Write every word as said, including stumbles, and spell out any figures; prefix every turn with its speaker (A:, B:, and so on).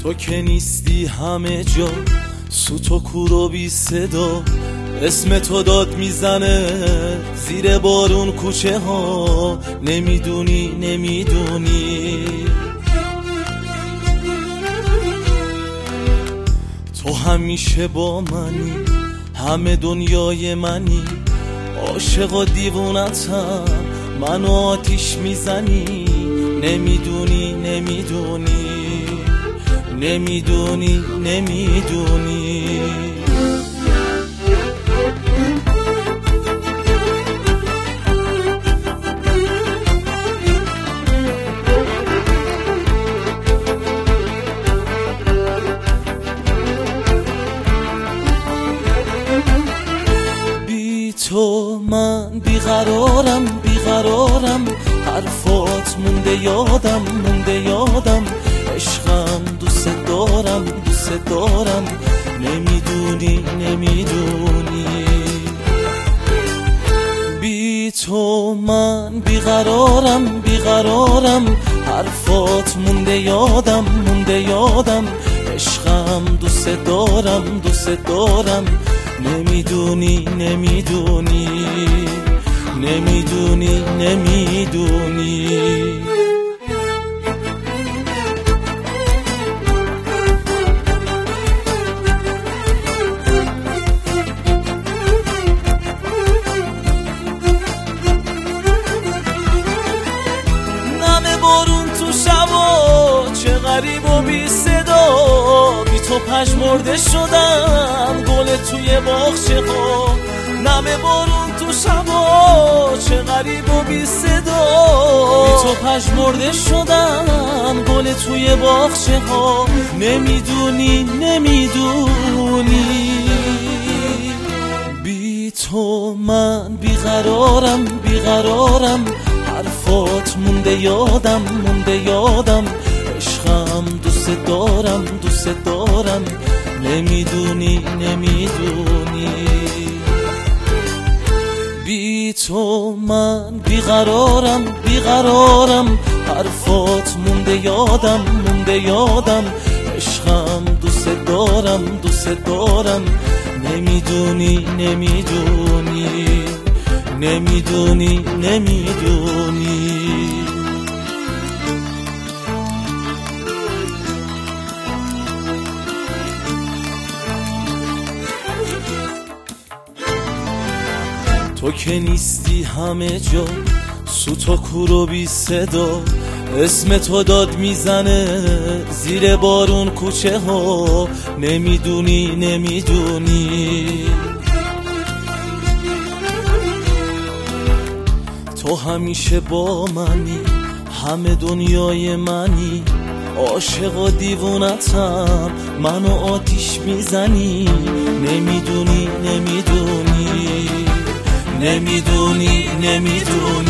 A: تو که نیستی همه جا، سوت و کور و بی صدا، اسم تو داد میزنه زیر بارون کوچه ها. نمیدونی نمیدونی تو همیشه با منی، همه دنیای منی، عاشق و دیوونتم، منو آتیش میزنی. نمیدونی نمیدونی نمیدونی نمیدونی بی تو من بیقرارم بیقرارم، حرفات مونده یادم مونده یادم، عشقم دوست دارم دوست دارم. نمیدونی نمیدونی بی تو من بیقرارم بیقرارم، حرفات مونده یادم مونده یادم، عشقم دوست دارم دوست دارم. نمیدونی نمیدونی نمیدونی نمیدونی نم بارون تو شبا چه غریب و بی صدا، بی تو پژمرده شدم گل توی باغچه ها. نم بارون تو شبا چه غریب و بی صدا، بی تو پژمرده شدم گل توی باغچه ها. نمیدونی نمیدونی بی تو من بیقرارم بیقرارم، حرفات مونده یادم مونده یادم، عشقم دوست دارم دوست دارم. نمیدونی نمیدونی بی تو من بیقرارم بیقرارم، حرفات مونده یادم مونده یادم، عشقم دوست دارم دوست دارم. نمیدونی نمیدونی نمیدونی نمیدونی تو که نیستی همه جا، سوت و کور و بی صدا، اسم تو داد میزنه زیر بارون کوچه ها. نمیدونی نمیدونی تو همیشه با منی، همه دنیای منی، عاشق و دیوونتم، منو آتیش میزنی. نمیدونی نمیدونی نمیدونی نمیدونی